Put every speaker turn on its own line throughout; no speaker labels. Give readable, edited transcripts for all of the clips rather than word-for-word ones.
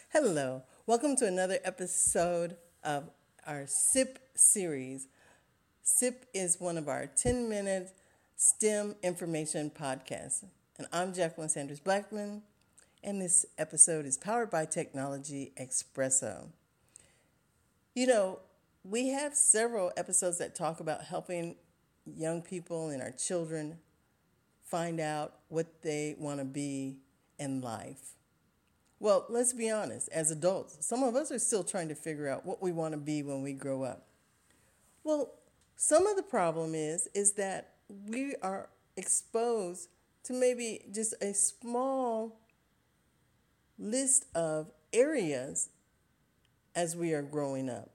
Hello, welcome to another episode of our SIP series. SIP is one of our 10-minute STEM information podcasts. And I'm Jacqueline Sanders Blackman, and this episode is powered by Technology Expresso. You know, we have several episodes that talk about helping young people and our children find out what they want to be in life. Well, let's be honest, as adults, some of us are still trying to figure out what we want to be when we grow up. Well, some of the problem is that we are exposed to maybe just a small list of areas as we are growing up.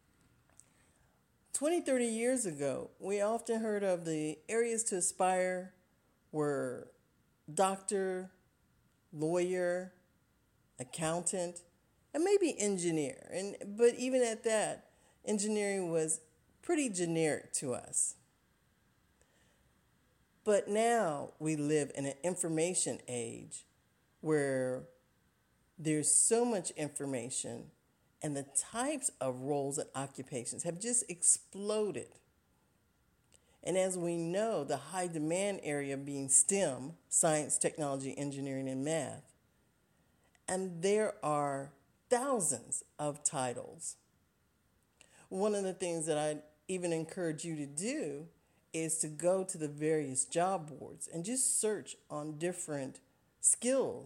20, 30 years ago, we often heard of the areas to aspire were doctor, lawyer, accountant, and maybe engineer. But even at that, engineering was pretty generic to us. But now we live in an information age where there's so much information and the types of roles and occupations have just exploded. And as we know, the high demand area being STEM, science, technology, engineering, and math, and there are thousands of titles. One of the things that I even encourage you to do is to go to the various job boards and just search on different skill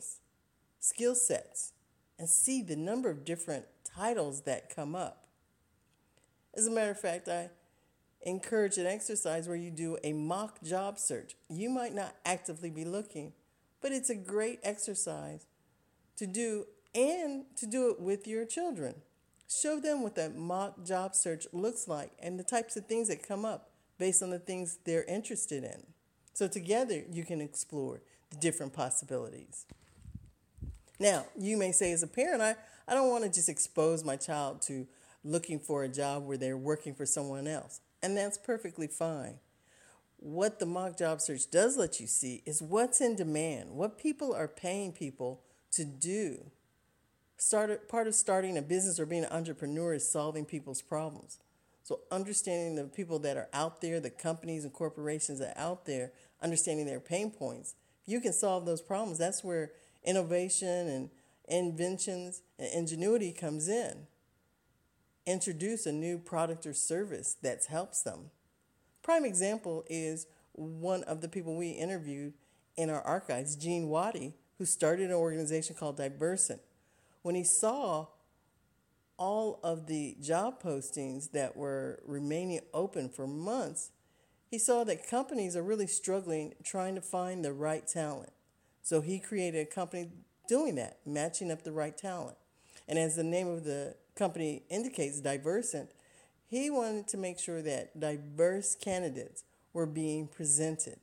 sets, and see the number of different titles that come up. As a matter of fact, I encourage an exercise where you do a mock job search. You might not actively be looking, but it's a great exercise to do, and to do it with your children. Show them what that mock job search looks like and the types of things that come up based on the things they're interested in. So together you can explore the different possibilities. Now, you may say as a parent, I don't want to just expose my child to looking for a job where they're working for someone else. And that's perfectly fine. What the mock job search does let you see is what's in demand, what people are paying people to do. Part of starting a business or being an entrepreneur is solving people's problems. So understanding the people that are out there, the companies and corporations that are out there, understanding their pain points. If you can solve those problems, that's where innovation and inventions and ingenuity comes in. Introduce a new product or service that helps them. Prime example is one of the people we interviewed in our archives, Gene Waddy, who started an organization called Diversent. When he saw all of the job postings that were remaining open for months, he saw that companies are really struggling trying to find the right talent. So he created a company doing that, matching up the right talent. And as the name of the company indicates, Diversent, he wanted to make sure that diverse candidates were being presented.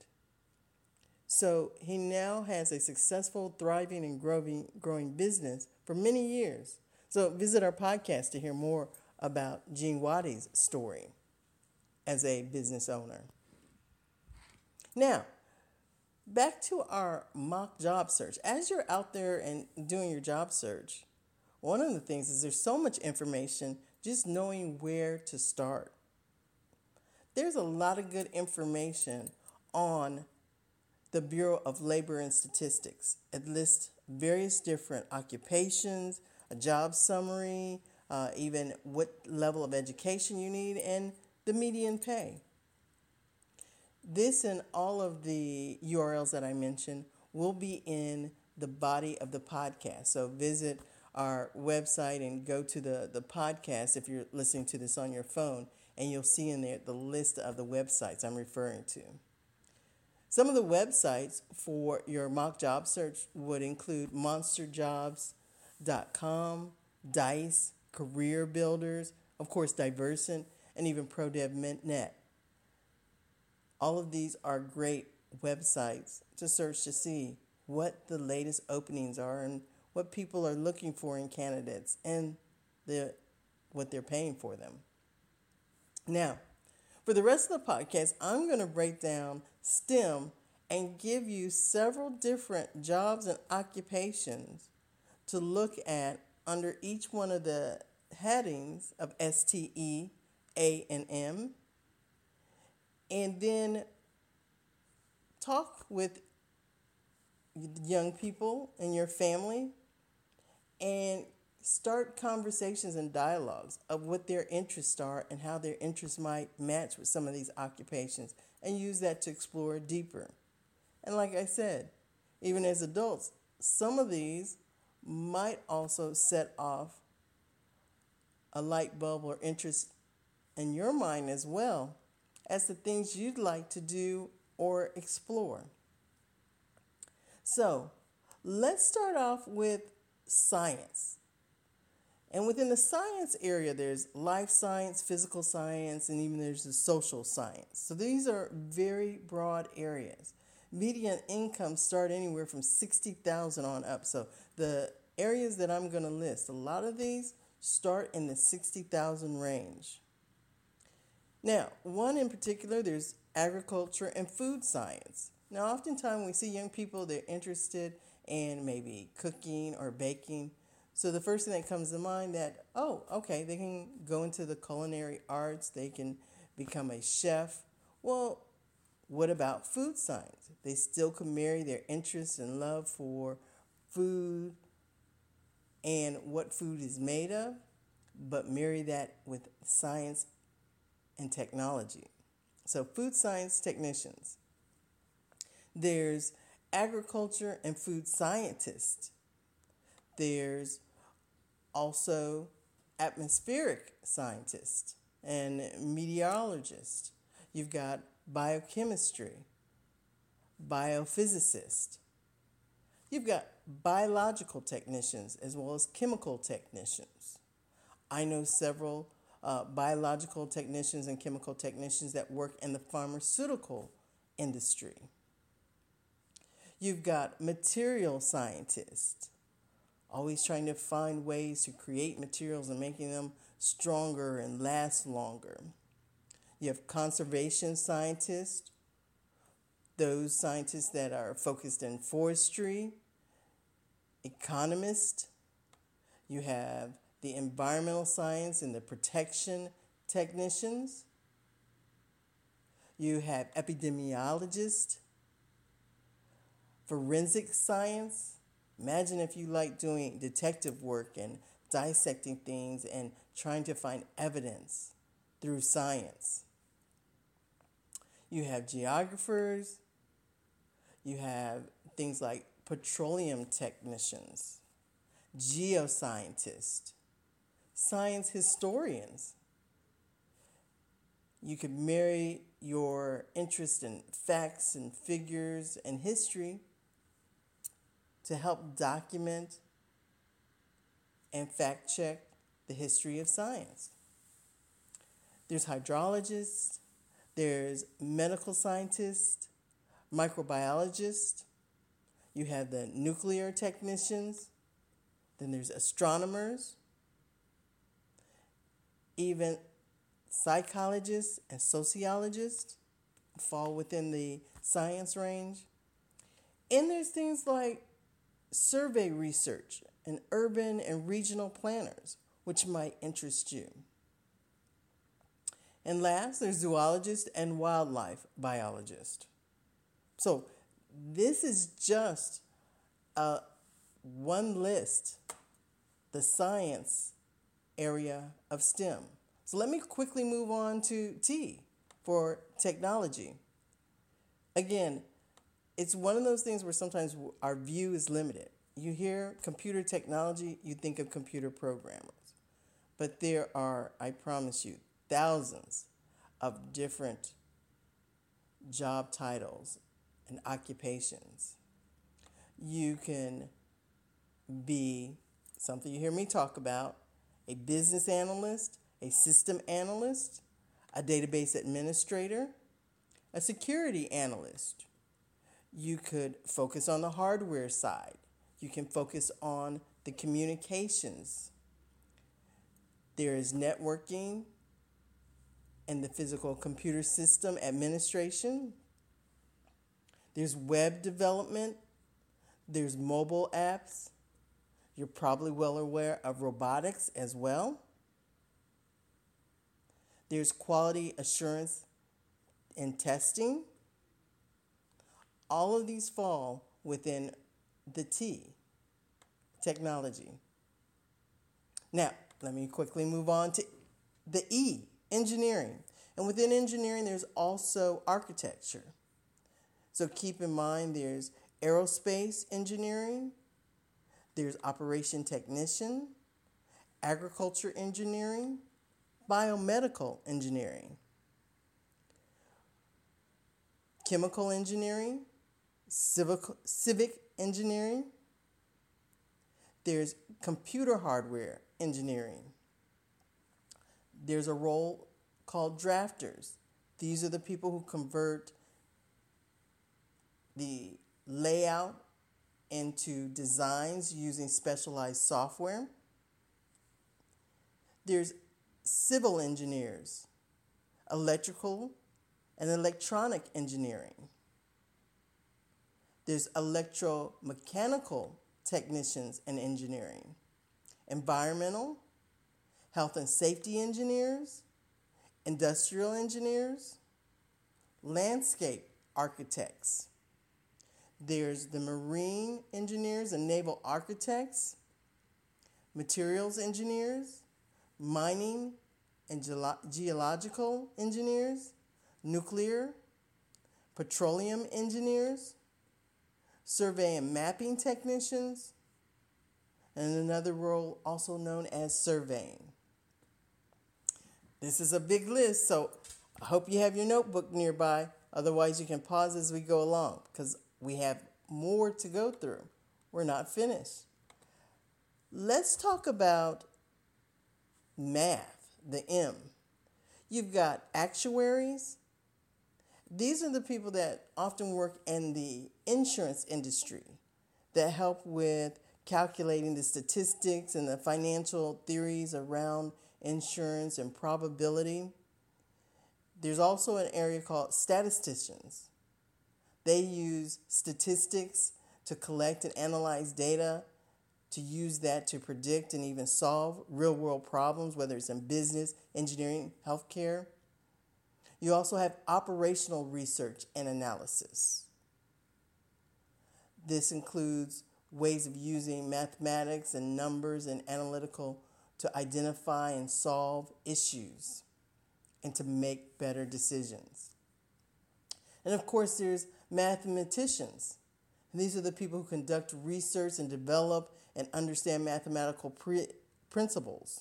So he now has a successful, thriving, and growing business for many years. So visit our podcast to hear more about Gene Waddy's story as a business owner. Now, back to our mock job search. As you're out there and doing your job search, one of the things is there's so much information, just knowing where to start. There's a lot of good information on the Bureau of Labor and Statistics. It lists various different occupations, a job summary, even what level of education you need, and the median pay. This and all of the URLs that I mentioned will be in the body of the podcast. So visit our website and go to the podcast if you're listening to this on your phone, and you'll see in there the list of the websites I'm referring to. Some of the websites for your mock job search would include monsterjobs.com, Dice, Career Builders, of course, Diversent, and even ProDevNet. All of these are great websites to search to see what the latest openings are and what people are looking for in candidates and what they're paying for them. Now, for the rest of the podcast, I'm going to break down STEM and give you several different jobs and occupations to look at under each one of the headings of STE, A, and M, and then talk with young people in your family and start conversations and dialogues of what their interests are and how their interests might match with some of these occupations, and use that to explore deeper. And like I said, even as adults, some of these might also set off a light bulb or interest in your mind as well as the things you'd like to do or explore. So let's start off with science. And within the science area, there's life science, physical science, and even there's the social science. So these are very broad areas. Median incomes start anywhere from 60,000 on up. So the areas that I'm going to list, a lot of these start in the 60,000 range. Now, one in particular, there's agriculture and food science. Now, oftentimes we see young people, they're interested in maybe cooking or baking. So the first thing that comes to mind that, oh, okay, they can go into the culinary arts, they can become a chef. Well, what about food science? They still can marry their interest and love for food and what food is made of, but marry that with science and technology. So food science technicians. There's agriculture and food scientists. There's also atmospheric scientists and meteorologists. You've got biochemistry, biophysicists. You've got biological technicians as well as chemical technicians. I know several biological technicians and chemical technicians that work in the pharmaceutical industry. You've got material scientists, always trying to find ways to create materials and making them stronger and last longer. You have conservation scientists, those scientists that are focused in forestry, economists. You have the environmental science and the protection technicians. You have epidemiologists, forensic science. Imagine if you like doing detective work and dissecting things and trying to find evidence through science. You have geographers. You have things like petroleum technicians, geoscientists, science historians. You could marry your interest in facts and figures and history to help document and fact check the history of science. There's hydrologists, there's medical scientists, microbiologists, you have the nuclear technicians, then there's astronomers, even psychologists and sociologists fall within the science range. And there's things like survey research and urban and regional planners, which might interest you. And last, there's zoologists and wildlife biologists. So this is just one list, the science area of STEM. So let me quickly move on to T for technology. Again, it's one of those things where sometimes our view is limited. You hear computer technology, you think of computer programmers. But there are, I promise you, thousands of different job titles and occupations. You can be something you hear me talk about, a business analyst, a system analyst, a database administrator, a security analyst. You could focus on the hardware side. You can focus on the communications. There is networking and the physical computer system administration. There's web development. There's mobile apps. You're probably well aware of robotics as well. There's quality assurance and testing. All of these fall within the T, technology. Now, let me quickly move on to the E, engineering. And within engineering, there's also architecture. So keep in mind there's aerospace engineering, there's operation technician, agriculture engineering, biomedical engineering, chemical engineering, civic engineering. There's computer hardware engineering. There's a role called drafters. These are the people who convert the layout into designs using specialized software. There's civil engineers, electrical and electronic engineering. There's electromechanical technicians and engineering, environmental, health and safety engineers, industrial engineers, landscape architects. There's the marine engineers and naval architects, materials engineers, mining and geological engineers, nuclear, petroleum engineers, survey and mapping technicians, and another role also known as surveying. This is a big list, so I hope you have your notebook nearby. Otherwise, you can pause as we go along because we have more to go through. We're not finished. Let's talk about math, the M. You've got actuaries. These are the people that often work in the insurance industry that help with calculating the statistics and the financial theories around insurance and probability. There's also an area called statisticians. They use statistics to collect and analyze data, to use that to predict and even solve real-world problems, whether it's in business, engineering, healthcare. You also have operational research and analysis. This includes ways of using mathematics and numbers and analytical to identify and solve issues and to make better decisions. And of course, there's mathematicians. These are the people who conduct research and develop and understand mathematical principles.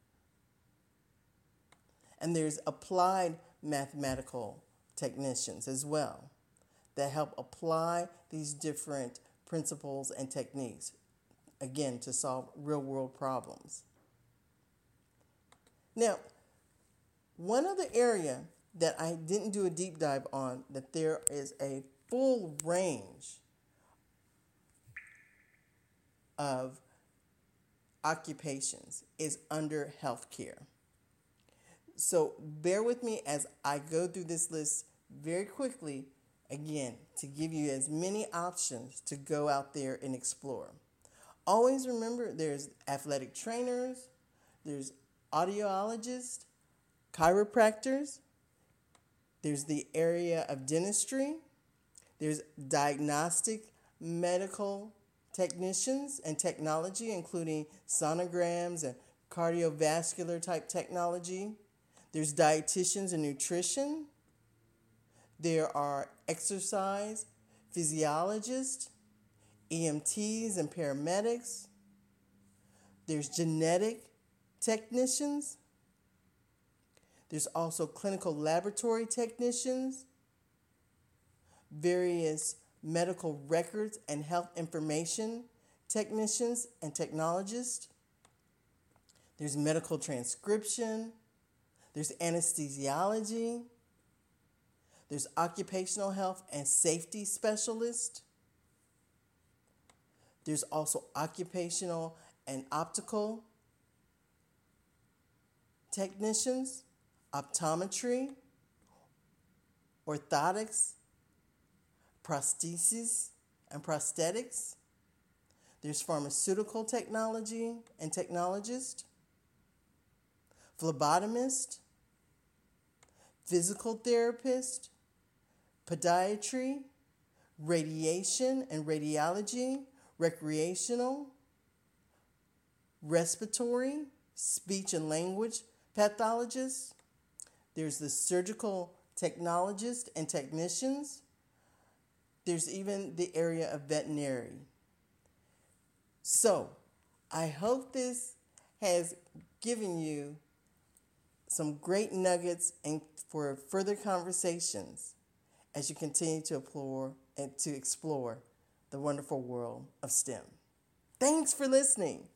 And there's applied mathematical technicians as well that help apply these different principles and techniques, again, to solve real-world problems. Now, one other area that I didn't do a deep dive on, that there is a full range of occupations, is under healthcare. So bear with me as I go through this list very quickly, again, to give you as many options to go out there and explore. Always remember there's athletic trainers, there's audiologists, chiropractors, there's the area of dentistry, there's diagnostic medical technicians and technology, including sonograms and cardiovascular type technology. There's dietitians and nutrition. There are exercise physiologists, EMTs and paramedics. There's genetic technicians. There's also clinical laboratory technicians, various medical records and health information technicians and technologists. There's medical transcription. There's anesthesiology. There's occupational health and safety specialists. There's also occupational and optical technicians, optometry, orthotics, prosthesis and prosthetics. There's pharmaceutical technology and technologist, phlebotomist, physical therapist, podiatry, radiation and radiology, recreational, respiratory, speech and language pathologists. There's the surgical technologists and technicians. There's even the area of veterinary. So, I hope this has given you some great nuggets and for further conversations as you continue to explore the wonderful world of STEM. Thanks for listening.